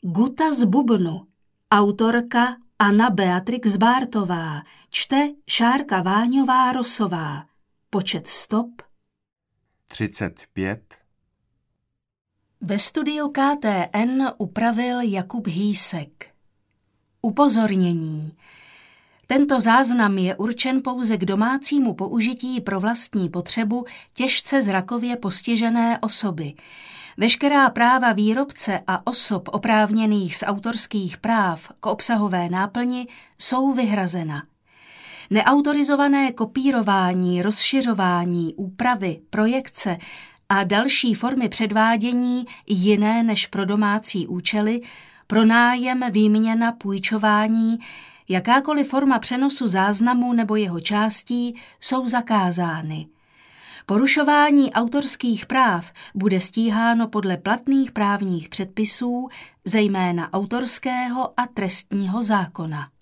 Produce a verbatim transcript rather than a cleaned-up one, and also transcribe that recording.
Guta z bubnu. Autorka Anna Beatrix Bártová. Čte Šárka Váňová-Rosová. Počet stop třicet pět. Ve studiu K T N upravil Jakub Hýsek. Upozornění. Tento záznam je určen pouze k domácímu použití pro vlastní potřebu těžce zrakově postižené osoby. Veškerá práva výrobce a osob oprávněných z autorských práv k obsahové náplni jsou vyhrazena. Neautorizované kopírování, rozšiřování, úpravy, projekce a další formy předvádění jiné než pro domácí účely, pronájem, výměna, půjčování, jakákoliv forma přenosu záznamu nebo jeho částí jsou zakázány. Porušování autorských práv bude stíháno podle platných právních předpisů, zejména autorského a trestního zákona.